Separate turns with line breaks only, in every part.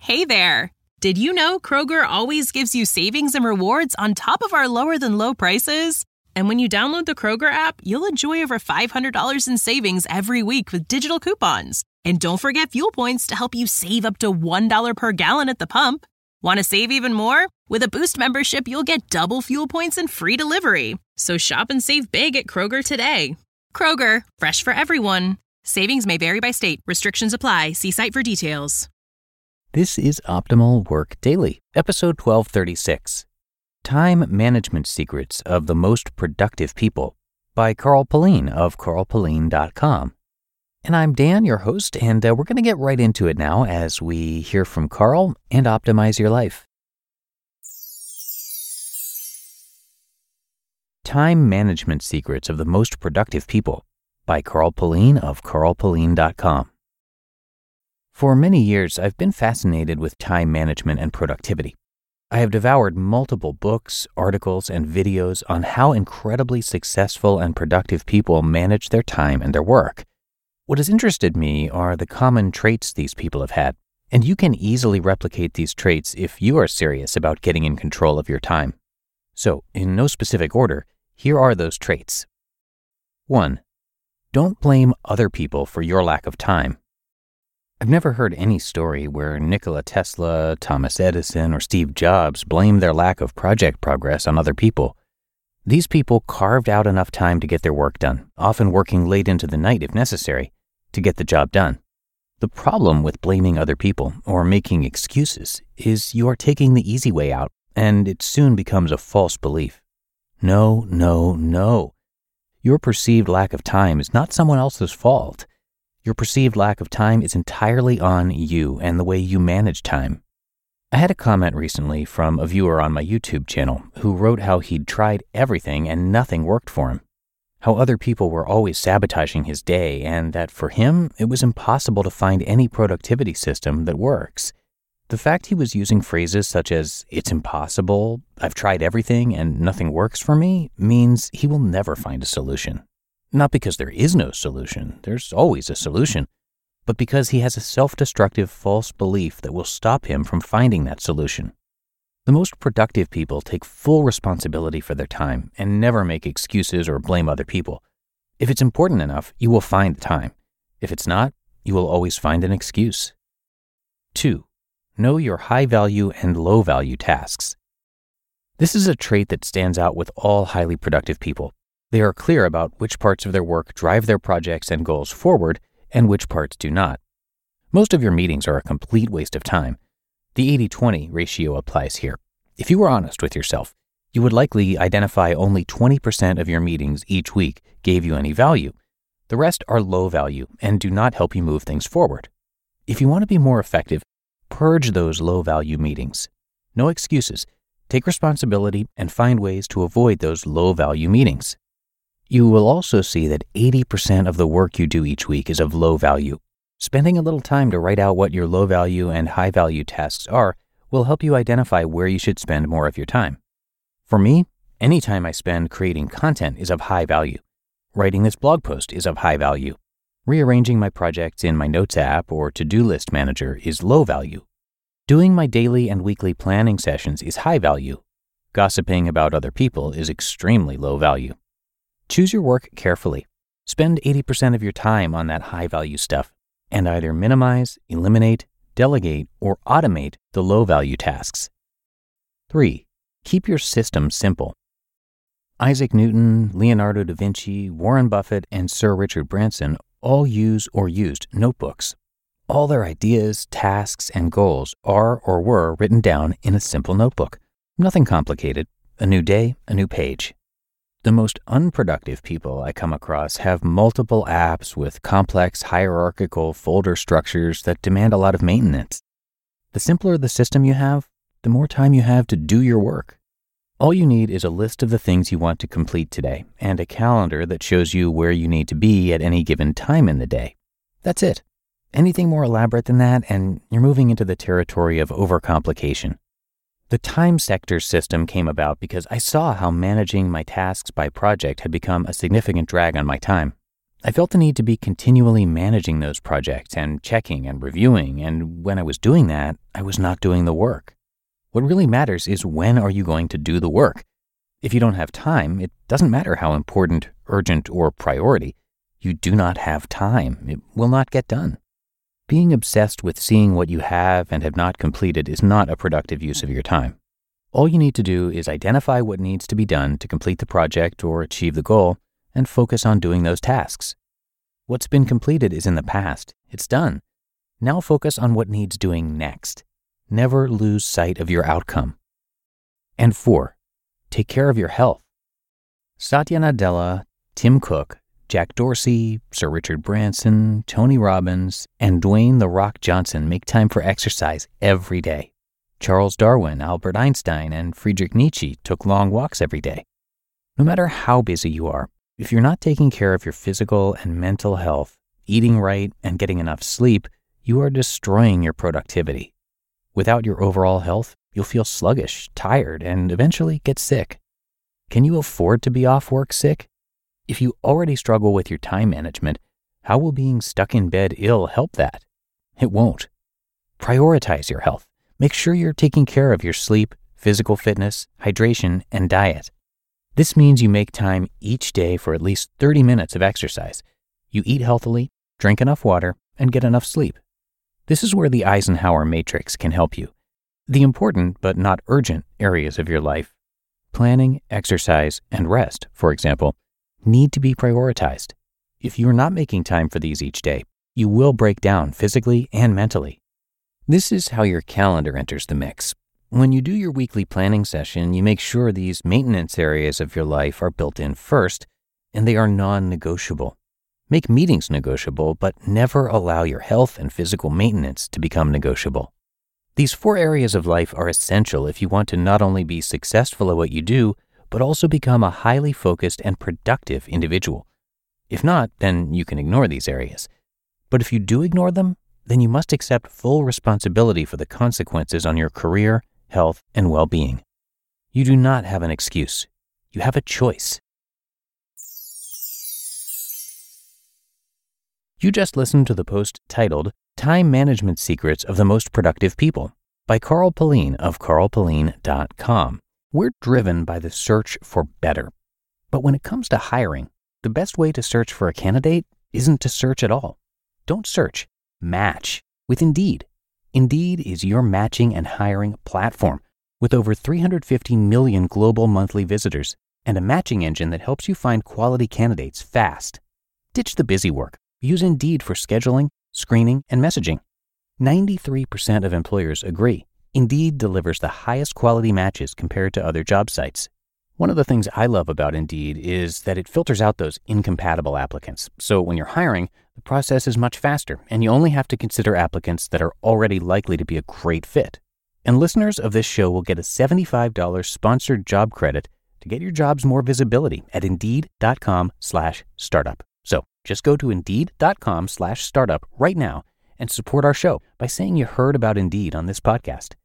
Hey there! Did you know Kroger always gives you savings and rewards on top of our lower-than-low prices? And when you download the Kroger app, you'll enjoy over $500 in savings every week with digital coupons. And don't forget fuel points to help you save up to $1 per gallon at the pump. Want to save even more? With a Boost membership, you'll get double fuel points and free delivery. So shop and save big at Kroger today. Kroger, fresh for everyone. Savings may vary by state. Restrictions apply. See site for details.
This is Optimal Work Daily, episode 1236. Time Management Secrets of the Most Productive People by Carl Pullein of carlpullein.com. And I'm Dan, your host, and we're going to get right into it now as we hear from Carl and optimize your life. Time Management Secrets of the Most Productive People by Carl Pullein of carlpullein.com. For many years, I've been fascinated with time management and productivity. I have devoured multiple books, articles, and videos on how incredibly successful and productive people manage their time and their work. What has interested me are the common traits these people have had, and you can easily replicate these traits if you are serious about getting in control of your time. So, in no specific order, here are those traits. 1. Don't blame other people for your lack of time. I've never heard any story where Nikola Tesla, Thomas Edison, or Steve Jobs blame their lack of project progress on other people. These people carved out enough time to get their work done, often working late into the night if necessary, to get the job done. The problem with blaming other people or making excuses is you are taking the easy way out, and it soon becomes a false belief. No. Your perceived lack of time is not someone else's fault. Your perceived lack of time is entirely on you and the way you manage time. I had a comment recently from a viewer on my YouTube channel who wrote how he'd tried everything and nothing worked for him, how other people were always sabotaging his day, and that for him, it was impossible to find any productivity system that works. The fact he was using phrases such as, "it's impossible," "I've tried everything and nothing works for me," means he will never find a solution. Not because there is no solution, there's always a solution, but because he has a self-destructive false belief that will stop him from finding that solution. The most productive people take full responsibility for their time and never make excuses or blame other people. If it's important enough, you will find the time. If it's not, you will always find an excuse. 2. Know your high-value and low-value tasks. This is a trait that stands out with all highly productive people. They are clear about which parts of their work drive their projects and goals forward and which parts do not. Most of your meetings are a complete waste of time. The 80-20 ratio applies here. If you were honest with yourself, you would likely identify only 20% of your meetings each week gave you any value. The rest are low value and do not help you move things forward. If you want to be more effective, purge those low value meetings. No excuses. Take responsibility and find ways to avoid those low value meetings. You will also see that 80% of the work you do each week is of low value. Spending a little time to write out what your low value and high value tasks are will help you identify where you should spend more of your time. For me, any time I spend creating content is of high value. Writing this blog post is of high value. Rearranging my projects in my Notes app or to-do list manager is low value. Doing my daily and weekly planning sessions is high value. Gossiping about other people is extremely low value. Choose your work carefully. Spend 80% of your time on that high-value stuff and either minimize, eliminate, delegate, or automate the low-value tasks. 3. Keep your system simple. Isaac Newton, Leonardo da Vinci, Warren Buffett, and Sir Richard Branson all use or used notebooks. All their ideas, tasks, and goals are or were written down in a simple notebook. Nothing complicated. A new day, a new page. The most unproductive people I come across have multiple apps with complex hierarchical folder structures that demand a lot of maintenance. The simpler the system you have, the more time you have to do your work. All you need is a list of the things you want to complete today and a calendar that shows you where you need to be at any given time in the day. That's it. Anything more elaborate than that, and you're moving into the territory of overcomplication. The time sector system came about because I saw how managing my tasks by project had become a significant drag on my time. I felt the need to be continually managing those projects and checking and reviewing, and when I was doing that, I was not doing the work. What really matters is when are you going to do the work? If you don't have time, it doesn't matter how important, urgent, or priority. You do not have time. It will not get done. Being obsessed with seeing what you have and have not completed is not a productive use of your time. All you need to do is identify what needs to be done to complete the project or achieve the goal and focus on doing those tasks. What's been completed is in the past. It's done. Now focus on what needs doing next. Never lose sight of your outcome. And 4, take care of your health. Satya Nadella, Tim Cook, Jack Dorsey, Sir Richard Branson, Tony Robbins, and Dwayne "The Rock" Johnson make time for exercise every day. Charles Darwin, Albert Einstein, and Friedrich Nietzsche took long walks every day. No matter how busy you are, if you're not taking care of your physical and mental health, eating right, and getting enough sleep, you are destroying your productivity. Without your overall health, you'll feel sluggish, tired, and eventually get sick. Can you afford to be off work sick? If you already struggle with your time management, how will being stuck in bed ill help that? It won't. Prioritize your health. Make sure you're taking care of your sleep, physical fitness, hydration, and diet. This means you make time each day for at least 30 minutes of exercise. You eat healthily, drink enough water, and get enough sleep. This is where the Eisenhower Matrix can help you. The important but not urgent areas of your life, planning, exercise, and rest, for example, need to be prioritized. If you're not making time for these each day, you will break down physically and mentally. This is how your calendar enters the mix. When you do your weekly planning session, you make sure these maintenance areas of your life are built in first, and they are non-negotiable. Make meetings negotiable, but never allow your health and physical maintenance to become negotiable. These 4 areas of life are essential if you want to not only be successful at what you do, but also become a highly focused and productive individual. If not, then you can ignore these areas. But if you do ignore them, then you must accept full responsibility for the consequences on your career, health, and well-being. You do not have an excuse. You have a choice. You just listened to the post titled Time Management Secrets of the Most Productive People by Carl Pullein of carlpullein.com. We're driven by the search for better. But when it comes to hiring, the best way to search for a candidate isn't to search at all. Don't search. Match with Indeed. Indeed is your matching and hiring platform with over 350 million global monthly visitors and a matching engine that helps you find quality candidates fast. Ditch the busy work. Use Indeed for scheduling, screening, and messaging. 93% of employers agree Indeed delivers the highest quality matches compared to other job sites. One of the things I love about Indeed is that it filters out those incompatible applicants. So when you're hiring, the process is much faster, and you only have to consider applicants that are already likely to be a great fit. And listeners of this show will get a $75 sponsored job credit to get your jobs more visibility at Indeed.com/startup. So just go to Indeed.com/startup right now and support our show by saying you heard about Indeed on this podcast.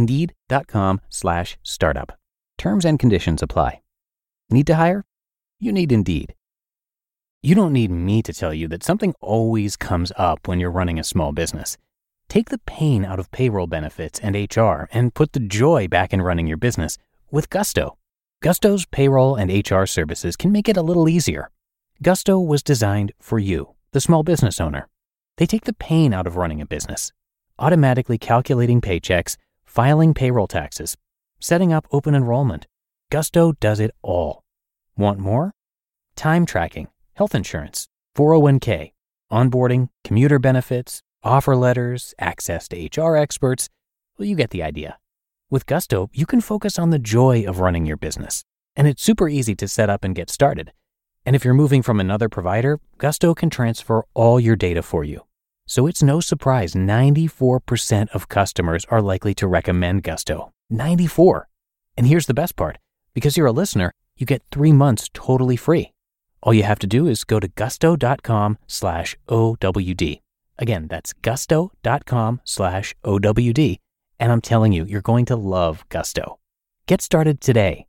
Indeed.com/startup. Terms and conditions apply. Need to hire? You need Indeed. You don't need me to tell you that something always comes up when you're running a small business. Take the pain out of payroll benefits and HR and put the joy back in running your business with Gusto. Gusto's payroll and HR services can make it a little easier. Gusto was designed for you, the small business owner. They take the pain out of running a business, automatically calculating paychecks, filing payroll taxes, setting up open enrollment. Gusto does it all. Want more? Time tracking, health insurance, 401k, onboarding, commuter benefits, offer letters, access to HR experts. Well, you get the idea. With Gusto, you can focus on the joy of running your business, and it's super easy to set up and get started. And if you're moving from another provider, Gusto can transfer all your data for you. So it's no surprise 94% of customers are likely to recommend Gusto. 94. And here's the best part. Because you're a listener, you get 3 months totally free. All you have to do is go to gusto.com/OWD. Again, that's gusto.com/OWD. And I'm telling you, you're going to love Gusto. Get started today.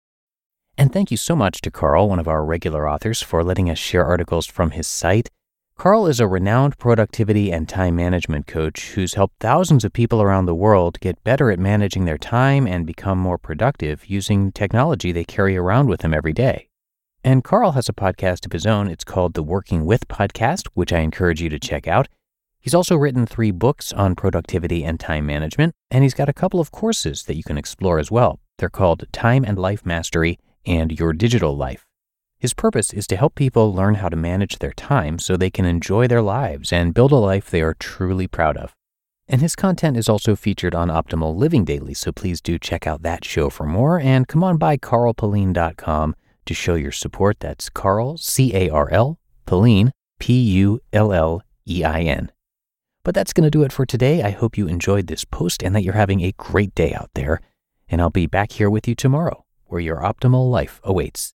And thank you so much to Carl, one of our regular authors, for letting us share articles from his site. Carl is a renowned productivity and time management coach who's helped thousands of people around the world get better at managing their time and become more productive using technology they carry around with them every day. And Carl has a podcast of his own. It's called the Working With Podcast, which I encourage you to check out. He's also written 3 books on productivity and time management, and he's got a couple of courses that you can explore as well. They're called Time and Life Mastery and Your Digital Life. His purpose is to help people learn how to manage their time so they can enjoy their lives and build a life they are truly proud of. And his content is also featured on Optimal Living Daily, so please do check out that show for more, and come on by carlpullein.com to show your support. That's Carl, C-A-R-L, Pullein, P-U-L-L-E-I-N. But that's going to do it for today. I hope you enjoyed this post and that you're having a great day out there. And I'll be back here with you tomorrow, where your optimal life awaits.